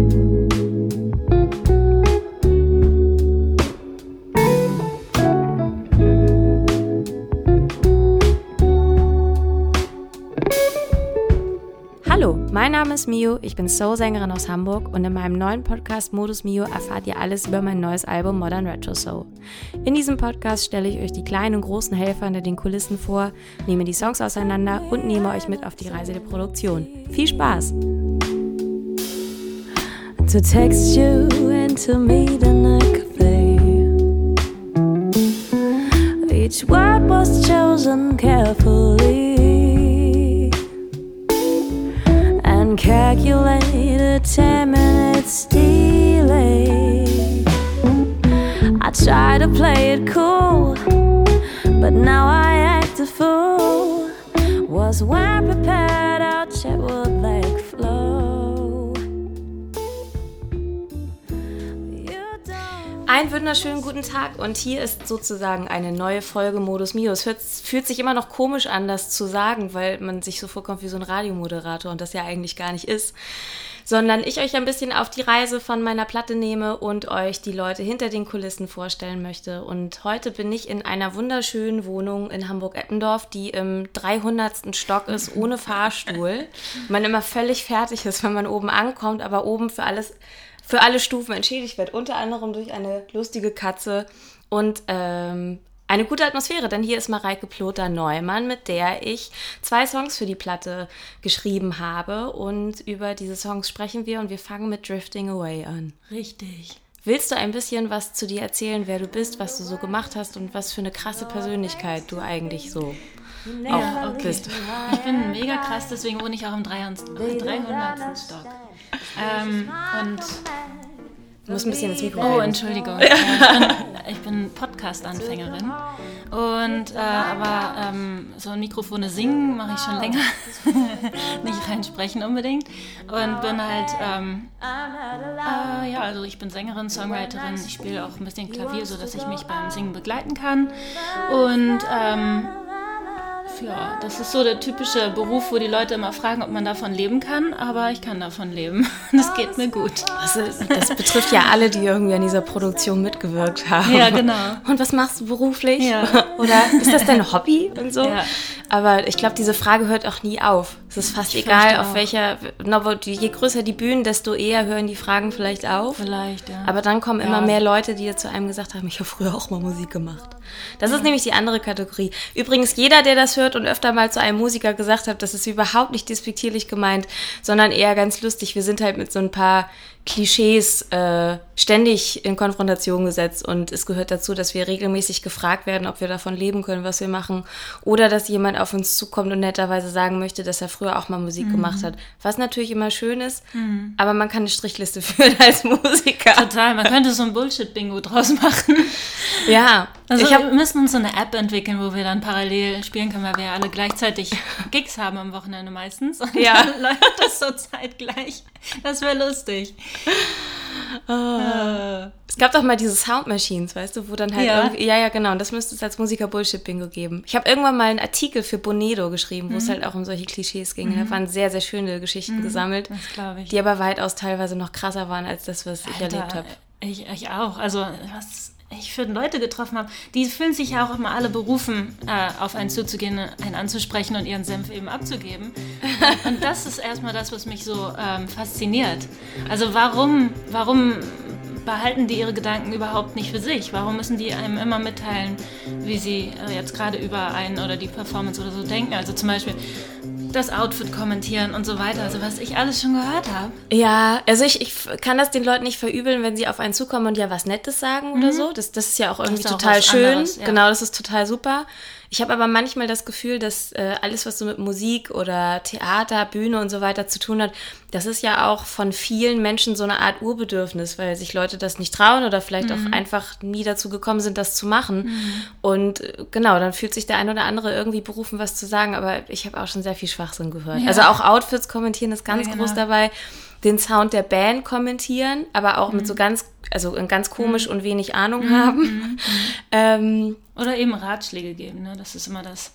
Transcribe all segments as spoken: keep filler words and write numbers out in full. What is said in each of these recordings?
Mein Name ist Mio, ich bin Soul-Sängerin aus Hamburg und in meinem neuen Podcast Modus Mio erfahrt ihr alles über mein neues Album Modern Retro Soul. In diesem Podcast stelle ich euch die kleinen und großen Helfer hinter den Kulissen vor, nehme die Songs auseinander und nehme euch mit auf die Reise der Produktion. Viel Spaß! To text you and to meet and I could play. Each word was chosen carefully. Calculated ten minutes delay. I try to play it cool, but now I act a fool. Was well prepared, our chat would like flow. Einen wunderschönen guten Tag und hier ist sozusagen eine neue Folge Modus Mio. Es hört, fühlt sich immer noch komisch an, das zu sagen, weil man sich so vorkommt wie so ein Radiomoderator und das ja eigentlich gar nicht ist, sondern ich euch ein bisschen auf die Reise von meiner Platte nehme und euch die Leute hinter den Kulissen vorstellen möchte. Und heute bin ich in einer wunderschönen Wohnung in Hamburg-Eppendorf, die im dreihundertsten Stock ist, ohne Fahrstuhl. Man immer völlig fertig ist, wenn man oben ankommt, aber oben für alles... für alle Stufen entschädigt wird, unter anderem durch eine lustige Katze und ähm, eine gute Atmosphäre, denn hier ist Mareike Ploter-Neumann, mit der ich zwei Songs für die Platte geschrieben habe und über diese Songs sprechen wir und wir fangen mit Drifting Away an. Richtig. Willst du ein bisschen was zu dir erzählen, wer du bist, was du so gemacht hast und was für eine krasse Persönlichkeit du eigentlich so ja, auch okay. bist? Ich bin mega krass, deswegen wohne ich auch im dreihundertsten Stock. Ähm, und du musst ein bisschen ins Mikro Oh, reden. Entschuldigung. Ja, ich bin, ich bin Podcast-Anfängerin. Und äh, aber ähm, so Mikrofone singen mache ich schon länger. Nicht reinsprechen unbedingt. Und bin halt, ähm, äh, ja, also ich bin Sängerin, Songwriterin. Ich spiele auch ein bisschen Klavier, sodass ich mich beim Singen begleiten kann. Und ähm, ja, das ist so der typische Beruf, wo die Leute immer fragen, ob man davon leben kann, aber ich kann davon leben. Das geht mir gut. Das, ist, das betrifft ja alle, die irgendwie an dieser Produktion mitgewirkt haben. Ja, genau. Und was machst du beruflich? Ja. Oder ist das dein Hobby und so? Ja. Aber ich glaube, diese Frage hört auch nie auf. Es ist fast ich egal, auf welcher, je größer die Bühnen, desto eher hören die Fragen vielleicht auf. Vielleicht, ja. Aber dann kommen ja. immer mehr Leute, die zu einem gesagt haben, ich habe früher auch mal Musik gemacht. Das ist nämlich die andere Kategorie. Übrigens, jeder, der das hört und öfter mal zu einem Musiker gesagt hat, das ist überhaupt nicht despektierlich gemeint, sondern eher ganz lustig. Wir sind halt mit so ein paar Klischees äh, ständig in Konfrontation gesetzt und es gehört dazu, dass wir regelmäßig gefragt werden, ob wir davon leben können, was wir machen, oder dass jemand auf uns zukommt und netterweise sagen möchte, dass er früher auch mal Musik mhm. gemacht hat. Was natürlich immer schön ist, mhm. aber man kann eine Strichliste führen als Musiker. Total, man könnte so ein Bullshit-Bingo draus machen. Ja. Also ich hab, wir müssen uns so eine App entwickeln, wo wir dann parallel spielen können, weil wir ja alle gleichzeitig Gigs haben am Wochenende meistens. Und ja. dann läuft das so zeitgleich. Das wäre lustig. Oh. Es gab doch mal diese Sound Machines, weißt du, wo dann halt ja. irgendwie, ja, ja, genau, und das müsste es als Musiker Bullshit-Bingo geben. Ich habe irgendwann mal einen Artikel für Bonedo geschrieben, wo mhm. es halt auch um solche Klischees ging. Mhm. Da waren sehr, sehr schöne Geschichten mhm. gesammelt, das glaube ich. Die aber weitaus teilweise noch krasser waren, als das, was ich Alter, erlebt habe. Ich, ich auch, also was ich für Leute getroffen habe, die fühlen sich ja auch immer alle berufen, äh, auf einen zuzugehen, einen anzusprechen und ihren Senf eben abzugeben. Und, und das ist erstmal das, was mich so ähm, fasziniert. Also warum, warum behalten die ihre Gedanken überhaupt nicht für sich? Warum müssen die einem immer mitteilen, wie sie äh, jetzt gerade über einen oder die Performance oder so denken? Also zum Beispiel das Outfit kommentieren und so weiter, also was ich alles schon gehört habe. Ja, also ich, ich kann das den Leuten nicht verübeln, wenn sie auf einen zukommen und ja was Nettes sagen mhm. oder so. Das, das ist ja auch irgendwie auch total schön. Anderes, ja. Genau, das ist total super. Ich habe aber manchmal das Gefühl, dass äh, alles, was so mit Musik oder Theater, Bühne und so weiter zu tun hat, das ist ja auch von vielen Menschen so eine Art Urbedürfnis, weil sich Leute das nicht trauen oder vielleicht mhm. auch einfach nie dazu gekommen sind, das zu machen. Mhm. Und äh, genau, dann fühlt sich der ein oder andere irgendwie berufen, was zu sagen, aber ich habe auch schon sehr viel Schwachsinn gehört. Ja. Also auch Outfits kommentieren ist ganz ja, genau. groß dabei. Den Sound der Band kommentieren, aber auch mhm. mit so ganz, also ganz komisch mhm. und wenig Ahnung mhm. haben. Mhm. Ähm, Oder eben Ratschläge geben, ne? Das ist immer das.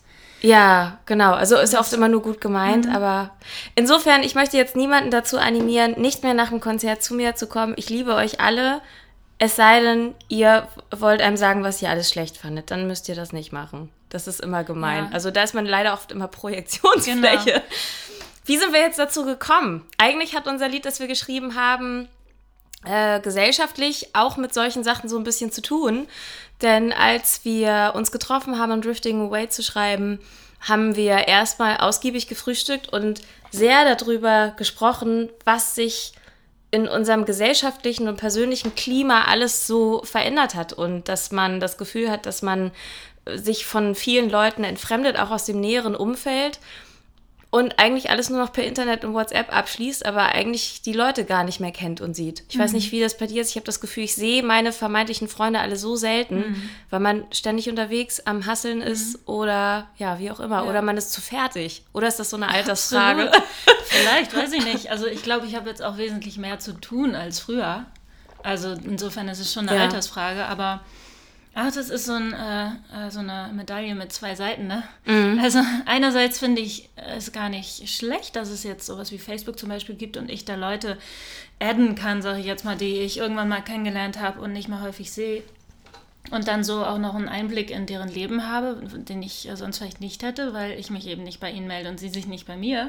Ja, genau. Also ist ja oft immer nur gut gemeint, mhm. aber insofern, ich möchte jetzt niemanden dazu animieren, nicht mehr nach dem Konzert zu mir zu kommen. Ich liebe euch alle. Es sei denn, ihr wollt einem sagen, was ihr alles schlecht fandet. Dann müsst ihr das nicht machen. Das ist immer gemein. Ja. Also da ist man leider oft immer Projektionsfläche. Genau. Wie sind wir jetzt dazu gekommen? Eigentlich hat unser Lied, das wir geschrieben haben, äh, gesellschaftlich auch mit solchen Sachen so ein bisschen zu tun. Denn als wir uns getroffen haben, um Drifting Away zu schreiben, haben wir erstmal ausgiebig gefrühstückt und sehr darüber gesprochen, was sich in unserem gesellschaftlichen und persönlichen Klima alles so verändert hat und dass man das Gefühl hat, dass man sich von vielen Leuten entfremdet, auch aus dem näheren Umfeld und eigentlich alles nur noch per Internet und WhatsApp abschließt, aber eigentlich die Leute gar nicht mehr kennt und sieht. Ich mhm. weiß nicht, wie das bei dir ist. Ich habe das Gefühl, ich sehe meine vermeintlichen Freunde alle so selten, mhm. weil man ständig unterwegs am Hasseln ist mhm. oder ja, wie auch immer. Ja. Oder man ist zu fertig. Oder ist das so eine Altersfrage? Absolut. Vielleicht, weiß ich nicht. Also ich glaube, ich habe jetzt auch wesentlich mehr zu tun als früher. Also insofern ist es schon eine ja. Altersfrage, aber ach, das ist so, ein, äh, so eine Medaille mit zwei Seiten, ne? Mhm. Also einerseits finde ich es gar nicht schlecht, dass es jetzt sowas wie Facebook zum Beispiel gibt und ich da Leute adden kann, sage ich jetzt mal, die ich irgendwann mal kennengelernt habe und nicht mehr häufig sehe. Und dann so auch noch einen Einblick in deren Leben habe, den ich sonst vielleicht nicht hätte, weil ich mich eben nicht bei ihnen melde und sie sich nicht bei mir.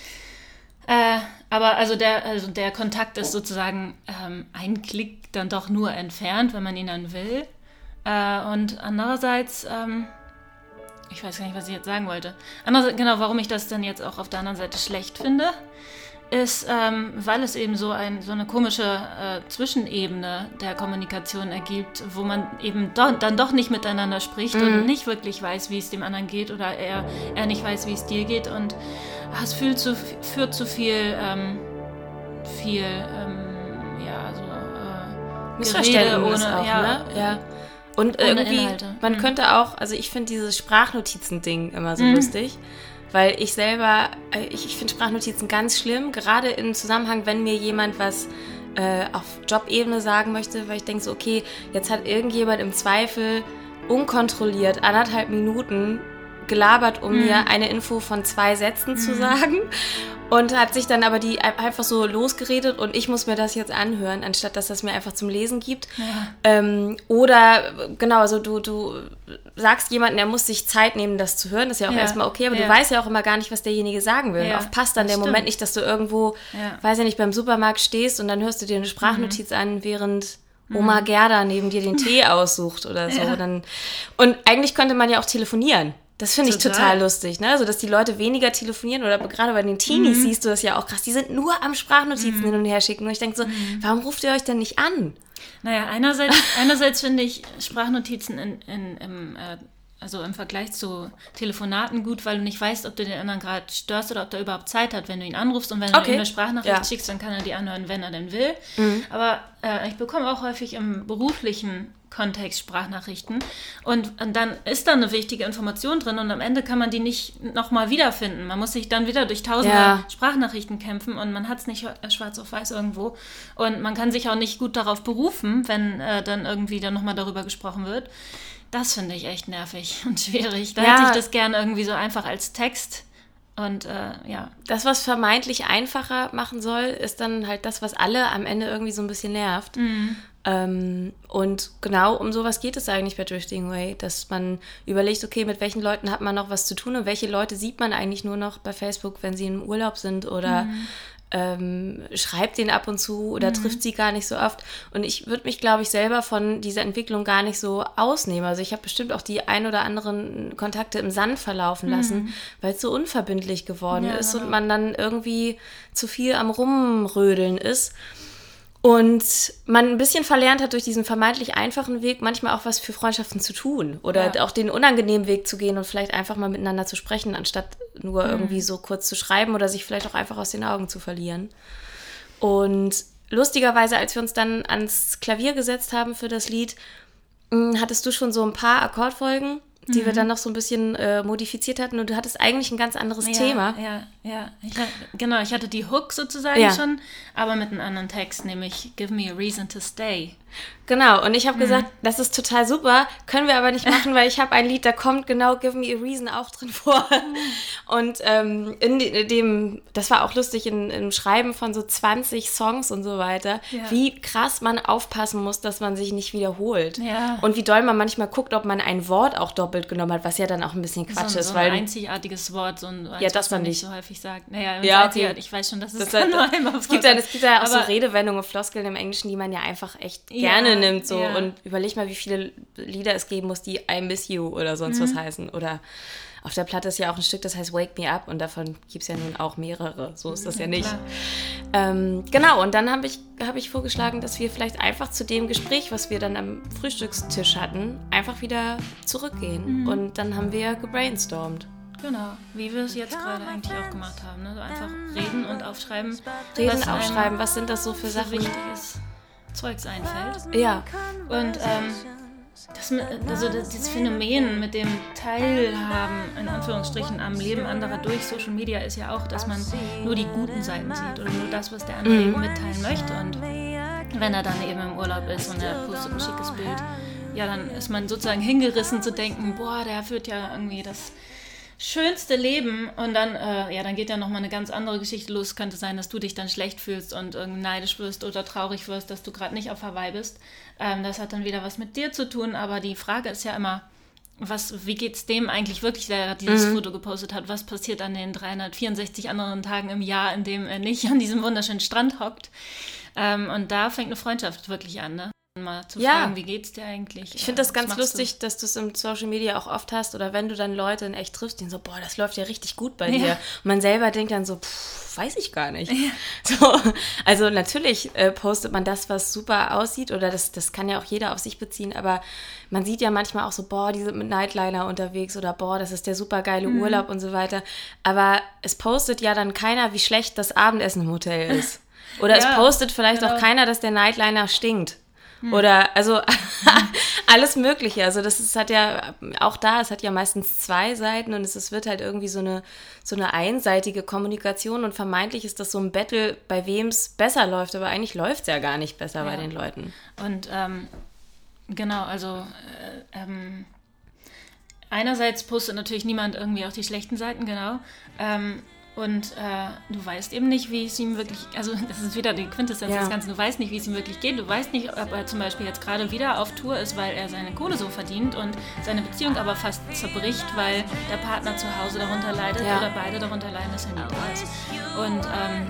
Äh, aber also der, also der Kontakt ist sozusagen ähm, ein Klick dann doch nur entfernt, wenn man ihn dann will. Äh, und andererseits, ähm, ich weiß gar nicht, was ich jetzt sagen wollte. Andererseits, genau, warum ich das dann jetzt auch auf der anderen Seite schlecht finde, ist, ähm, weil es eben so, ein, so eine komische äh, Zwischenebene der Kommunikation ergibt, wo man eben do, dann doch nicht miteinander spricht mhm. und nicht wirklich weiß, wie es dem anderen geht oder er, er nicht weiß, wie es dir geht und ach, es führt zu, führt zu viel, ähm, viel, ähm, ja, so äh, Missverständnis ohne, auch, ja, ne? Ja. Und ohne irgendwie, Inhalte. man mhm. könnte auch, also ich finde dieses Sprachnotizen-Ding immer so mhm. lustig, weil ich selber, ich, ich finde Sprachnotizen ganz schlimm, gerade im Zusammenhang, wenn mir jemand was äh, auf Jobebene sagen möchte, weil ich denke so, okay, jetzt hat irgendjemand im Zweifel unkontrolliert anderthalb Minuten gelabert, um mhm. mir eine Info von zwei Sätzen mhm. zu sagen und hat sich dann aber die einfach so losgeredet und ich muss mir das jetzt anhören, anstatt dass das mir einfach zum Lesen gibt. Ja. Ähm, oder genau, also du, du sagst jemandem, der muss sich Zeit nehmen, das zu hören, das ist ja auch ja. erstmal okay, aber ja. du weißt ja auch immer gar nicht, was derjenige sagen will. Ja. Oft passt dann das der stimmt. Moment nicht, dass du irgendwo, ja. weiß ja nicht, beim Supermarkt stehst und dann hörst du dir eine Sprachnotiz mhm. an, während Oma mhm. Gerda neben dir den Tee aussucht oder so. Ja. Dann, und eigentlich könnte man ja auch telefonieren. Das finde ich total. total lustig, ne? Also, dass die Leute weniger telefonieren oder gerade bei den Teenies mhm. siehst du das ja auch krass. Die sind nur am Sprachnotizen mhm. hin und her schicken. Und ich denke so, mhm. warum ruft ihr euch denn nicht an? Naja, einerseits, einerseits finde ich Sprachnotizen in, in, im, äh, also im Vergleich zu Telefonaten gut, weil du nicht weißt, ob du den anderen gerade störst oder ob der überhaupt Zeit hat, wenn du ihn anrufst. Und wenn du okay. ihm eine Sprachnachricht ja. schickst, dann kann er die anhören, wenn er denn will. Mhm. Aber äh, ich bekomme auch häufig im beruflichen Kontext Sprachnachrichten und, und dann ist da eine wichtige Information drin und am Ende kann man die nicht nochmal wiederfinden. Man muss sich dann wieder durch tausende ja. Sprachnachrichten kämpfen und man hat es nicht schwarz auf weiß irgendwo und man kann sich auch nicht gut darauf berufen, wenn äh, dann irgendwie dann nochmal darüber gesprochen wird. Das finde ich echt nervig und schwierig. Da ja. hätte ich das gerne irgendwie so einfach als Text. Und äh, ja. Das, was vermeintlich einfacher machen soll, ist dann halt das, was alle am Ende irgendwie so ein bisschen nervt. Mhm. Ähm, und genau um sowas geht es eigentlich bei Drifting Away, dass man überlegt, okay, mit welchen Leuten hat man noch was zu tun und welche Leute sieht man eigentlich nur noch bei Facebook, wenn sie im Urlaub sind oder mhm. ähm, schreibt denen ab und zu oder mhm. trifft sie gar nicht so oft. Und ich würde mich, glaube ich, selber von dieser Entwicklung gar nicht so ausnehmen. Also ich habe bestimmt auch die ein oder anderen Kontakte im Sand verlaufen lassen, mhm. weil es so unverbindlich geworden ja, ist genau. und man dann irgendwie zu viel am Rumrödeln ist. Und man ein bisschen verlernt hat, durch diesen vermeintlich einfachen Weg manchmal auch was für Freundschaften zu tun. Oder ja. auch den unangenehmen Weg zu gehen und vielleicht einfach mal miteinander zu sprechen, anstatt nur mhm. irgendwie so kurz zu schreiben oder sich vielleicht auch einfach aus den Augen zu verlieren. Und lustigerweise, als wir uns dann ans Klavier gesetzt haben für das Lied, hattest du schon so ein paar Akkordfolgen die Mhm. wir dann noch so ein bisschen äh, modifiziert hatten und du hattest eigentlich ein ganz anderes Ja, Thema. ja, ja. Ich, ha- genau, ich hatte die Hook sozusagen Ja. schon, aber mit einem anderen Text, nämlich Give me a reason to stay. Genau, und ich habe Mhm. gesagt, das ist total super, können wir aber nicht machen, weil ich habe ein Lied, da kommt genau Give Me a Reason auch drin vor. Und ähm, in de- dem, das war auch lustig, in, im Schreiben von so zwanzig Songs und so weiter, Ja. wie krass man aufpassen muss, dass man sich nicht wiederholt. Ja. Und wie doll man manchmal guckt, ob man ein Wort auch doppelt genommen hat, was ja dann auch ein bisschen Quatsch so, ist. so weil ein einzigartiges Wort, so ein, eins, Ja, das was man dann nicht nicht. so häufig sagt. Naja, Ja, ja, okay. ich weiß schon, dass es Das dann halt, nur einmal es gibt dann, es gibt ja auch so Aber- Redewendungen, Floskeln im Englischen, die man ja einfach echt Ja, gerne nimmt. So. ja. Und überleg mal, wie viele Lieder es geben muss, die I Miss You oder sonst Mhm. was heißen. Oder auf der Platte ist ja auch ein Stück, das heißt Wake Me Up und davon gibt es ja nun auch mehrere. So ist das ja, Ja, nicht. klar. Ähm, genau, und dann habe ich, hab ich vorgeschlagen, dass wir vielleicht einfach zu dem Gespräch, was wir dann am Frühstückstisch hatten, einfach wieder zurückgehen. Mhm. Und dann haben wir gebrainstormt. Genau, wie wir es jetzt gerade eigentlich auch gemacht haben. Ne? So einfach reden und aufschreiben. Reden, was einem aufschreiben, was sind das so für so Sachen? wichtiges Zeugs einfällt. Ja, Und ähm, das, mit- also das, dieses Phänomen mit dem Teilhaben, in Anführungsstrichen, am Leben anderer durch Social Media ist ja auch, dass man nur die guten Seiten sieht oder nur das, was der andere eben mitteilen möchte. Und wenn er dann eben im Urlaub ist und er postet ein schickes Bild, ja, dann ist man sozusagen hingerissen zu denken, boah, der führt ja irgendwie das schönste Leben und dann, äh, ja, dann geht ja nochmal eine ganz andere Geschichte los. Könnte sein, dass du dich dann schlecht fühlst und irgendwie neidisch wirst oder traurig wirst, dass du gerade nicht auf Hawaii bist. Ähm, das hat dann wieder was mit dir zu tun, aber die Frage ist ja immer, was, wie geht's dem eigentlich wirklich, der dieses Foto gepostet hat? Was passiert an den dreihundertvierundsechzig anderen Tagen im Jahr, in dem er nicht an diesem wunderschönen Strand hockt? Ähm, und da fängt eine Freundschaft wirklich an, ne? Mal zu Ja. fragen, wie geht's dir eigentlich? ich finde das Was ganz machst lustig, dass du es im Social Media auch oft hast oder wenn du dann Leute in echt triffst, die so, boah, das läuft ja richtig gut bei Ja. dir. Und man selber denkt dann so, pff, weiß ich gar nicht. So, also natürlich äh, postet man das, was super aussieht oder das, das kann ja auch jeder auf sich beziehen, aber man sieht ja manchmal auch so, boah, die sind mit Nightliner unterwegs oder boah, das ist der super geile Mhm. Urlaub und so weiter. Aber es postet ja dann keiner, wie schlecht das Abendessen im Hotel ist. Oder Ja, es postet vielleicht genau. auch keiner, dass der Nightliner stinkt. Oder, also, alles Mögliche. Also, das ist, hat ja, auch da, es hat ja meistens zwei Seiten und es, es wird halt irgendwie so eine, so eine einseitige Kommunikation und vermeintlich ist das so ein Battle, bei wem es besser läuft, aber eigentlich läuft es ja gar nicht besser bei Ja. den Leuten. Und ähm, genau, also äh, ähm, einerseits postet natürlich niemand irgendwie auch die schlechten Seiten, genau. Ähm, und äh, du weißt eben nicht, wie es ihm wirklich, also das ist wieder die Quintessenz Ja. des Ganzen, du weißt nicht, wie es ihm wirklich geht. Du weißt nicht, ob er zum Beispiel jetzt gerade wieder auf Tour ist, weil er seine Kohle so verdient und seine Beziehung aber fast zerbricht, weil der Partner zu Hause darunter leidet Ja. oder beide darunter leiden, dass er nie da ist. Und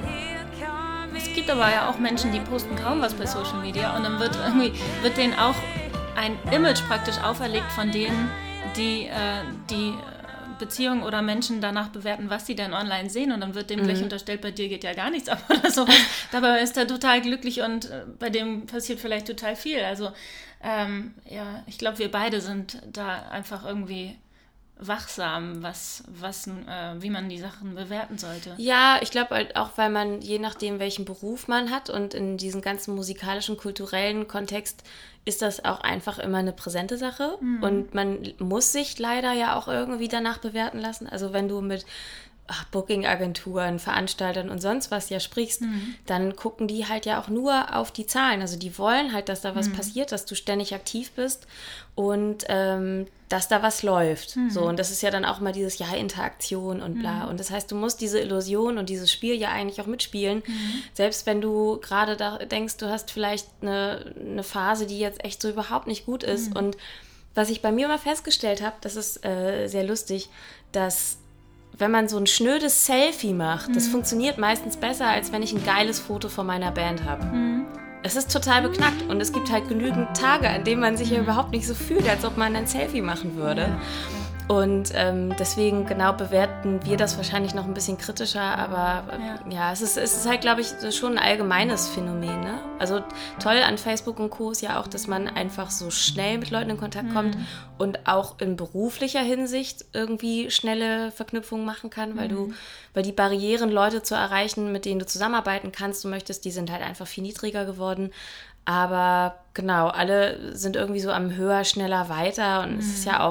ähm, es gibt aber ja auch Menschen, die posten kaum was bei Social Media und dann wird irgendwie, wird denen auch ein Image praktisch auferlegt von denen, die äh, die Beziehungen oder Menschen danach bewerten, was sie denn online sehen und dann wird dem gleich unterstellt, bei dir geht ja gar nichts ab oder sowas. Dabei ist er total glücklich und äh, bei dem passiert vielleicht total viel. Also ähm, ja, ich glaube, wir beide sind da einfach irgendwie wachsam, was, was, äh, wie man die Sachen bewerten sollte. Ja, ich glaube halt auch, weil man, je nachdem, welchen Beruf man hat und in diesem ganzen musikalischen, kulturellen Kontext ist das auch einfach immer eine präsente Sache und man muss sich leider ja auch irgendwie danach bewerten lassen. Also wenn du mit ach, Booking-Agenturen, Veranstaltern und sonst was ja sprichst, dann gucken die halt ja auch nur auf die Zahlen. Also die wollen halt, dass da was passiert, dass du ständig aktiv bist und ähm, dass da was läuft. So, und das ist ja dann auch mal dieses Ja, Interaktion und bla. Und das heißt, du musst diese Illusion und dieses Spiel ja eigentlich auch mitspielen. Selbst wenn du gerade da denkst, du hast vielleicht eine, eine Phase, die jetzt echt so überhaupt nicht gut ist. Und was ich bei mir immer festgestellt habe, das ist äh, sehr lustig, dass wenn man so ein schnödes Selfie macht, das funktioniert meistens besser, als wenn ich ein geiles Foto von meiner Band habe. Es ist total beknackt und es gibt halt genügend Tage, an denen man sich ja überhaupt nicht so fühlt, als ob man ein Selfie machen würde. Und ähm, deswegen genau bewerten wir das wahrscheinlich noch ein bisschen kritischer, aber äh, ja, ja es, ist, es ist halt, glaube ich, schon ein allgemeines Phänomen. Ne? Also toll an Facebook und Co. ist ja auch, dass man einfach so schnell mit Leuten in Kontakt kommt Mhm. und auch in beruflicher Hinsicht irgendwie schnelle Verknüpfungen machen kann, weil Mhm. du, weil die Barrieren, Leute zu erreichen, mit denen du zusammenarbeiten kannst, du möchtest, die sind halt einfach viel niedriger geworden. Aber genau, alle sind irgendwie so am höher, schneller, weiter und es ist ja auch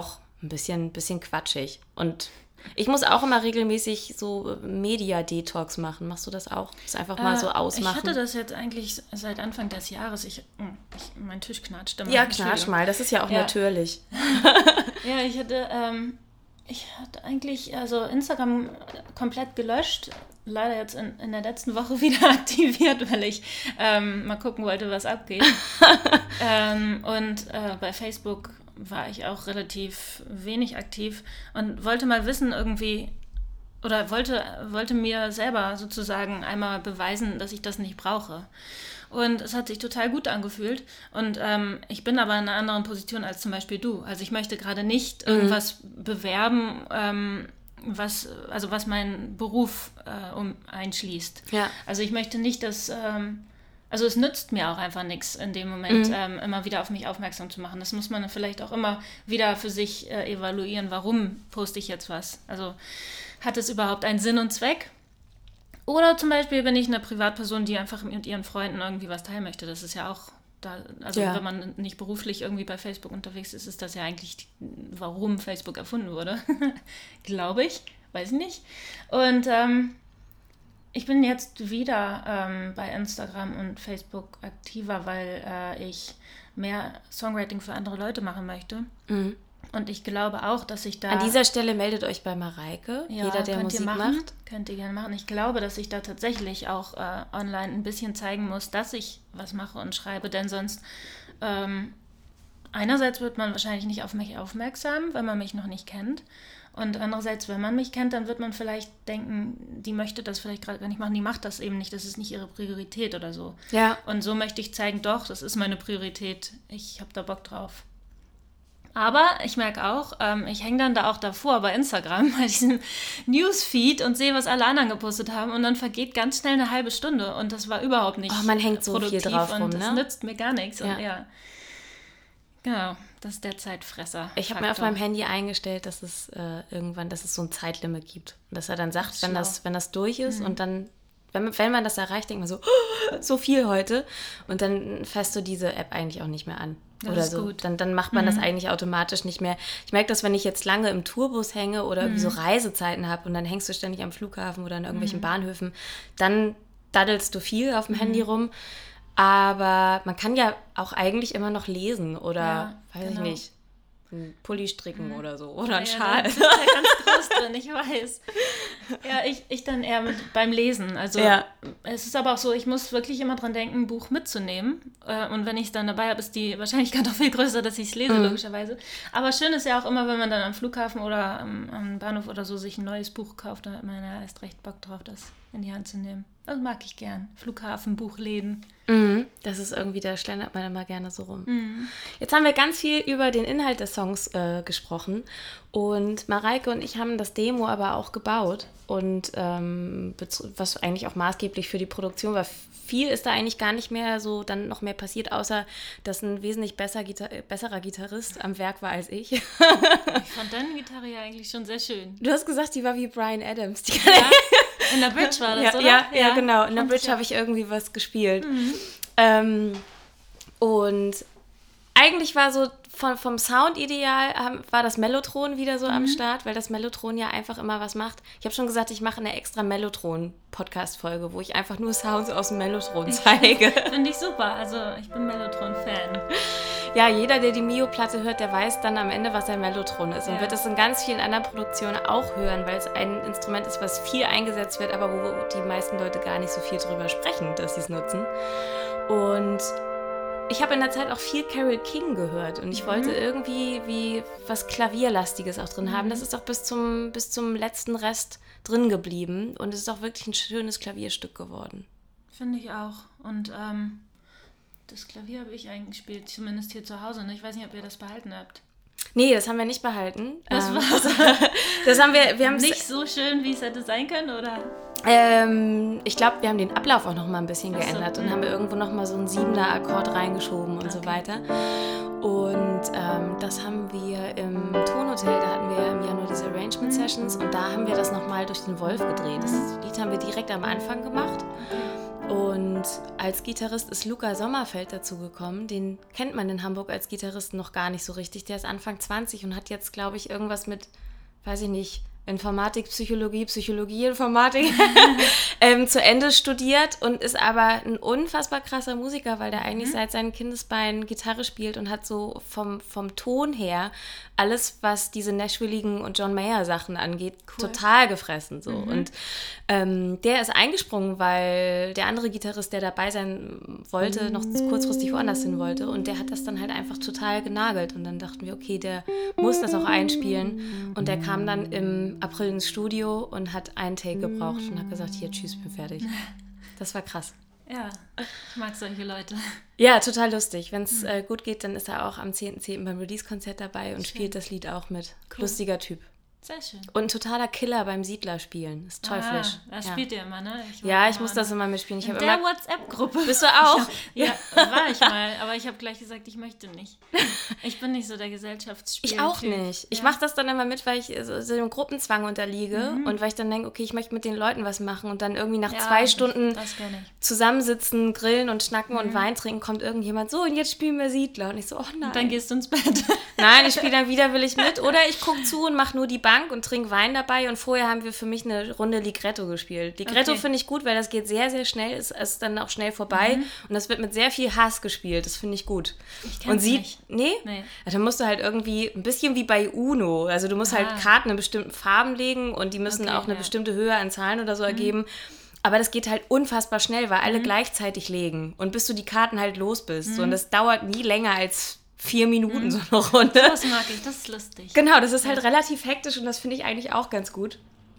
ein bisschen, bisschen quatschig. Und ich muss auch immer regelmäßig so Media-Detox machen. Machst du das auch? Das einfach mal äh, so ausmachen? Ich hatte das jetzt eigentlich seit Anfang des Jahres. Ich, ich, mein Tisch knatscht immer. Ja, knatsch mal. Das ist ja auch ja. natürlich. Ja, ich hatte, ähm, ich hatte eigentlich also Instagram komplett gelöscht. Leider jetzt in, in der letzten Woche wieder aktiviert, weil ich ähm, mal gucken wollte, was abgeht. ähm, und äh, bei Facebook war ich auch relativ wenig aktiv und wollte mal wissen irgendwie, oder wollte, wollte mir selber sozusagen einmal beweisen, dass ich das nicht brauche. Und es hat sich total gut angefühlt. Und ähm, ich bin aber in einer anderen Position als zum Beispiel du. Also ich möchte gerade nicht mhm. irgendwas bewerben, ähm, was, also was meinen Beruf äh, um, einschließt. Ja. Also ich möchte nicht, dass... Ähm, Also es nützt mir auch einfach nichts in dem Moment, mhm. ähm, immer wieder auf mich aufmerksam zu machen. Das muss man vielleicht auch immer wieder für sich äh, evaluieren. Warum poste ich jetzt was? Also hat es überhaupt einen Sinn und Zweck? Oder zum Beispiel bin ich eine Privatperson, die einfach mit ihren Freunden irgendwie was teilen möchte. Das ist ja auch, da, also ja. wenn man nicht beruflich irgendwie bei Facebook unterwegs ist, ist das ja eigentlich, warum Facebook erfunden wurde. Glaube ich, weiß ich nicht. Und ähm, ich bin jetzt wieder ähm, bei Instagram und Facebook aktiver, weil äh, ich mehr Songwriting für andere Leute machen möchte. Mhm. Und ich glaube auch, dass ich da... An dieser Stelle meldet euch bei Mareike, ja, jeder, der Musik macht. Könnt ihr gerne machen. Ich glaube, dass ich da tatsächlich auch äh, online ein bisschen zeigen muss, dass ich was mache und schreibe, denn sonst... Ähm, einerseits wird man wahrscheinlich nicht auf mich aufmerksam, weil man mich noch nicht kennt. Und andererseits, wenn man mich kennt, dann wird man vielleicht denken, die möchte das vielleicht gerade gar nicht machen, die macht das eben nicht, das ist nicht ihre Priorität oder so. Ja. Und so möchte ich zeigen, doch, das ist meine Priorität, ich habe da Bock drauf. Aber ich merke auch, ähm, ich hänge dann da auch davor bei Instagram, bei diesem Newsfeed und sehe, was alle anderen gepostet haben und dann vergeht ganz schnell eine halbe Stunde und das war überhaupt nicht oh, man hängt so produktiv viel drauf und rum, das ne? nützt mir gar nichts. Ja. Und ja, genau. Das ist der Zeitfresser. Ich habe mir auf meinem Handy eingestellt, dass es äh, irgendwann, dass es so ein Zeitlimit gibt. Und dass er dann sagt, das wenn das, wenn das durch ist mhm. und dann, wenn, wenn man das erreicht, denkt man so, oh, so viel heute. Und dann fasst du diese App eigentlich auch nicht mehr an. Das oder ist so. Gut. Dann, dann macht man mhm. das eigentlich automatisch nicht mehr. Ich merke das, wenn ich jetzt lange im Tourbus hänge oder irgendwie mhm. so Reisezeiten habe und dann hängst du ständig am Flughafen oder in irgendwelchen mhm. Bahnhöfen, dann daddelst du viel auf dem mhm. Handy rum. Aber man kann ja auch eigentlich immer noch lesen oder, ja, weiß genau. ich nicht, einen Pulli stricken mhm. oder so. Oder ja, einen ja, Schal. Das ist ja ganz groß drin, ich weiß. Ja, ich, ich dann eher mit, beim Lesen. Also ja. es ist aber auch so, ich muss wirklich immer dran denken, ein Buch mitzunehmen. Und wenn ich es dann dabei habe, ist die Wahrscheinlichkeit auch viel größer, dass ich es lese, mhm. logischerweise. Aber schön ist ja auch immer, wenn man dann am Flughafen oder am, am Bahnhof oder so sich ein neues Buch kauft, da hat man ja erst recht Bock drauf, das in die Hand zu nehmen. Das mag ich gern. Flughafen, Buchläden. Mhm. Das ist irgendwie, da schlendert man immer gerne so rum. Mhm. Jetzt haben wir ganz viel über den Inhalt des Songs äh, gesprochen und Mareike und ich haben das Demo aber auch gebaut und ähm, was eigentlich auch maßgeblich für die Produktion war. Viel ist da eigentlich gar nicht mehr so dann noch mehr passiert, außer dass ein wesentlich besser Gitar- besserer Gitarrist am Werk war als ich. Ich fand deine Gitarre ja eigentlich schon sehr schön. Du hast gesagt, die war wie Bryan Adams. Die ja, in der Bridge war das, ja, oder? Ja, ja, ja, genau. In der Bridge habe ich irgendwie was gespielt. Mhm. Ähm, und eigentlich war so vom, vom Sound-Ideal war das Mellotron wieder so mhm. am Start, weil das Mellotron ja einfach immer was macht. Ich habe schon gesagt, ich mache eine extra Mellotron-Podcast-Folge, wo ich einfach nur Sounds aus dem Mellotron zeige. Finde ich super. Also ich bin Mellotron-Fan. Ja, jeder, der die Mio-Platte hört, der weiß dann am Ende, was ein Mellotron ist. Und ja. wird es in ganz vielen anderen Produktionen auch hören, weil es ein Instrument ist, was viel eingesetzt wird, aber wo die meisten Leute gar nicht so viel drüber sprechen, dass sie es nutzen. Und ich habe in der Zeit auch viel Carole King gehört und ich mhm. wollte irgendwie wie was Klavierlastiges auch drin mhm. haben. Das ist auch bis zum, bis zum letzten Rest drin geblieben und es ist auch wirklich ein schönes Klavierstück geworden. Finde ich auch. Und ähm, das Klavier habe ich eingespielt, zumindest hier zu Hause. Ne? Ich weiß nicht, ob ihr das behalten habt. Nee, das haben wir nicht behalten. Das ähm, war das, das haben wir, wir nicht so schön, wie es hätte sein können, oder? Ähm, ich glaube, wir haben den Ablauf auch noch mal ein bisschen Ach so, geändert und mh. haben wir irgendwo noch mal so einen siebener Akkord reingeschoben und okay. so weiter. Und ähm, das haben wir im Tonhotel, da hatten wir im Januar diese Arrangement Sessions und da haben wir das noch mal durch den Wolf gedreht. Das Lied haben wir direkt am Anfang gemacht. Und als Gitarrist ist Luca Sommerfeld dazugekommen. Den kennt man in Hamburg als Gitarristen noch gar nicht so richtig. Der ist Anfang zwanzig und hat jetzt, glaube ich, irgendwas mit, weiß ich nicht, Informatik, Psychologie, Psychologie, Informatik ähm, zu Ende studiert und ist aber ein unfassbar krasser Musiker, weil der eigentlich mhm. seit seinen Kindesbeinen Gitarre spielt und hat so vom, vom Ton her alles, was diese Nashvilligen und John Mayer Sachen angeht, cool. total gefressen. So. Mhm. Und ähm, der ist eingesprungen, weil der andere Gitarrist, der dabei sein wollte, noch kurzfristig woanders hin wollte und der hat das dann halt einfach total genagelt und dann dachten wir, okay, der muss das auch einspielen und der kam dann im April ins Studio und hat einen Take gebraucht und hat gesagt, hier, tschüss, bin fertig. Das war krass. Ja, ich mag solche Leute. Ja, total lustig. Wenn es mhm. äh, gut geht, dann ist er auch am zehnten zehnten beim Release-Konzert dabei und Schön. spielt das Lied auch mit. Cool. Lustiger Typ. Sehr schön. Und ein totaler Killer beim Siedler spielen. Ist teuflisch. Ah, das ja. spielt ihr immer, ne? Ich ja, ich muss das immer mitspielen. Ich in der immer... WhatsApp-Gruppe. Bist du auch? Hab, ja, war ich mal. Aber ich habe gleich gesagt, ich möchte nicht. Ich bin nicht so der Gesellschaftsspieler. Ich auch nicht. Ich ja. mache das dann immer mit, weil ich so, so dem Gruppenzwang unterliege mhm. und weil ich dann denke, okay, ich möchte mit den Leuten was machen und dann irgendwie nach ja, zwei Stunden zusammensitzen, grillen und schnacken mhm. und Wein trinken, kommt irgendjemand so und jetzt spielen wir Siedler. Und ich so, oh nein. Und dann gehst du ins Bett. Nein, ich spiele dann widerwillig mit oder ich gucke zu und mache nur die Bank und trinke Wein dabei und vorher haben wir für mich eine Runde Ligretto gespielt. Ligretto okay. finde ich gut, weil das geht sehr, sehr schnell, ist, ist dann auch schnell vorbei mhm. und das wird mit sehr viel Hass gespielt, das finde ich gut. Ich kenn's und sie, nicht. Nee? Nee. Ja, dann musst du halt irgendwie, ein bisschen wie bei Uno, also du musst ah. halt Karten in bestimmten Farben legen und die müssen okay, auch eine ja. bestimmte Höhe an Zahlen oder so mhm. ergeben. Aber das geht halt unfassbar schnell, weil alle mhm. gleichzeitig legen und bis du die Karten halt los bist. Mhm. So, und das dauert nie länger als vier Minuten, mhm. so eine Runde. Das mag ich, das ist lustig. Genau, das ist halt ja. relativ hektisch und das finde ich eigentlich auch ganz gut.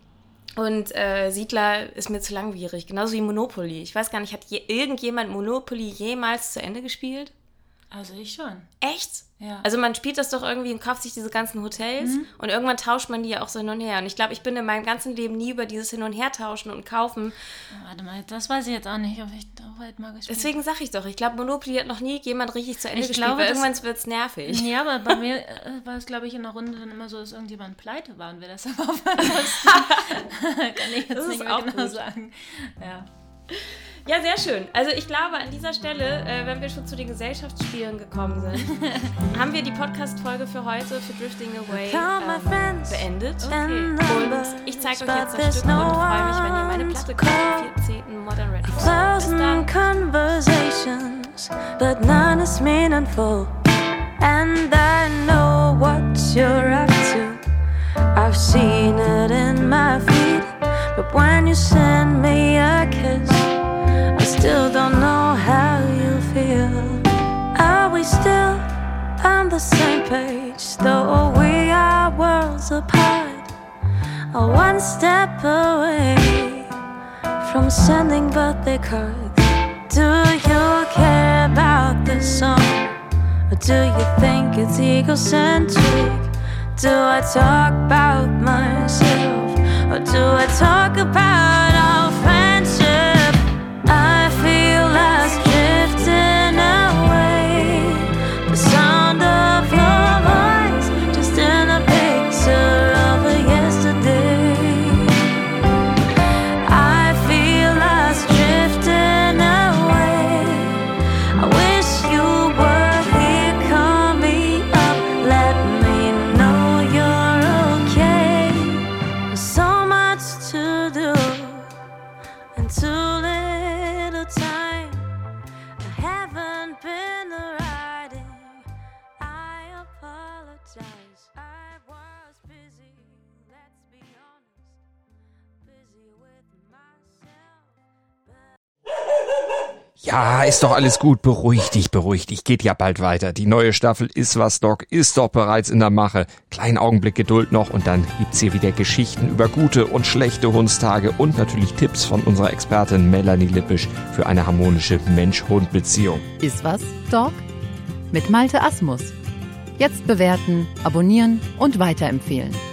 Und äh, Siedler ist mir zu langwierig, genauso wie Monopoly. Ich weiß gar nicht, hat je, irgendjemand Monopoly jemals zu Ende gespielt? Also ich schon. Echt? Ja. Also man spielt das doch irgendwie und kauft sich diese ganzen Hotels mhm. und irgendwann tauscht man die ja auch so hin und her. Und ich glaube, ich bin in meinem ganzen Leben nie über dieses Hin- und Her-Tauschen und Kaufen. Warte mal, das weiß ich jetzt auch nicht, ob ich da weit mal gespielt habe. Deswegen sage ich doch, ich glaube, Monopoly hat noch nie jemand richtig zu Ende ich gespielt, glaube, weil irgendwann wird es nervig. Ja, aber bei mir äh, war es, glaube ich, in der Runde dann immer so, dass irgendjemand pleite war und wir das aber kann ich jetzt nicht mehr genau gut. sagen. Ja. Ja, sehr schön. Also ich glaube, an dieser Stelle, äh, wenn wir schon zu den Gesellschaftsspielen gekommen sind, haben wir die Podcast-Folge für heute, für Drifting Away, ähm, beendet. Okay. Und ich zeige euch jetzt das Stück und freue mich, wenn ihr meine Platte kauft, am vierzehnten Modern Red. Bis dann. Conversations, but none is meaningful. And I know what you're up to. I've seen it in my feet. But when you send me a kiss, I still don't know how you feel. Are we still on the same page, though we are worlds apart? Or one step away from sending birthday cards. Do you care about this song? Or do you think it's egocentric? Do I talk about myself? Or do I talk about our friendship? I feel lost drifting away. The sound of your voice just in a picture of a yesterday. I feel lost drifting away. I wish you were here, call me up, let me know you're okay. There's so much to do and too little time. I haven't been writing. I apologize. I was busy, let's be honest, busy with myself. Ja, ist doch alles gut. Beruhig dich, beruhig dich. Geht ja bald weiter. Die neue Staffel Ist was, Doc ist doch bereits in der Mache. Kleinen Augenblick Geduld noch und dann gibt's hier wieder Geschichten über gute und schlechte Hundstage und natürlich Tipps von unserer Expertin Melanie Lippisch für eine harmonische Mensch-Hund-Beziehung. Ist was, Doc? Mit Malte Asmus. Jetzt bewerten, abonnieren und weiterempfehlen.